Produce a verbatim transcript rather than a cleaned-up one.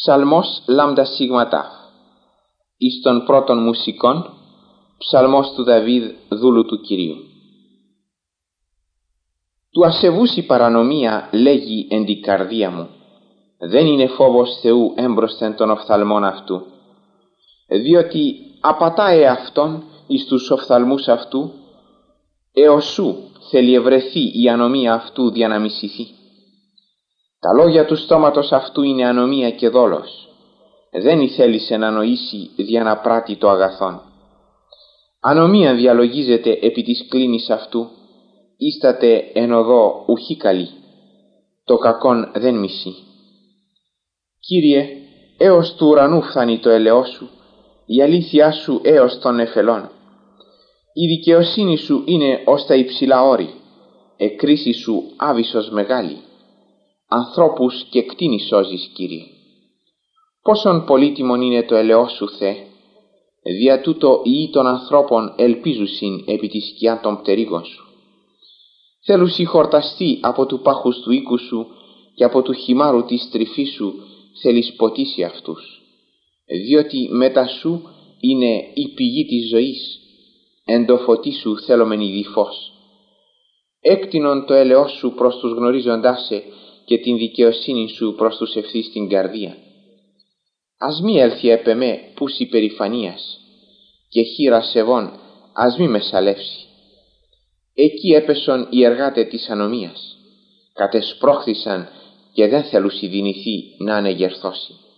Ψαλμός λάμδα σίγμα τάφ. Εις των πρώτων μουσικών, ψαλμός του Δαβίδ δούλου του Κυρίου. Του ασεβούς η παρανομία λέγει εν την καρδία μου, δεν είναι φόβος Θεού έμπροσθεν των οφθαλμών αυτού, διότι απατά εαυτόν εις τους οφθαλμούς αυτού, έως σου θέλει ευρεθεί η ανομία αυτού δια να μισηθεί. Τα λόγια του στόματος αυτού είναι ανομία και δόλος, δεν ηθέλησε να νοήσει δια να πράττει το αγαθόν. Ανομία διαλογίζεται επί της κλίνης αυτού, ίσταται εν οδό ουχή καλή, το κακόν δεν μισεί. Κύριε, έως του ουρανού φθάνει το ελαιό σου, η αλήθειά σου έως των νεφελών. Η δικαιοσύνη σου είναι ως τα υψηλά όρη, εκκρίση σου άβυσσος μεγάλη. Ανθρώπους και κτήνη σώζεις, Κύριε. Πόσον πολύτιμον είναι το ελαιό σου, Θεέ, δια τούτο οι ιοί των ανθρώπων ελπίζουσιν επί τη σκιά των πτερύγων σου. Θέλουσι χορταστεί από του πάχους του οίκου σου και από του χυμάρου της τρυφής σου θέλεις ποτίσει αυτούς, διότι μετά σου είναι η πηγή της ζωής, εν το φωτί σου θέλομεν ειδεί φως. Έκτινον το ελαιό σου προς τους γνωρίζοντάς σε και την δικαιοσύνη σου προς τους ευθύς την καρδία. Ας μη έλθει επ' εμέ πούς υπερηφανίας, και χείρα σεβών ας μη με σαλεύσει. Εκεί έπεσον οι εργάτε της ανομίας, κατεσπρώχθησαν και δεν θέλουσι δυνηθεί να ανεγερθώσει.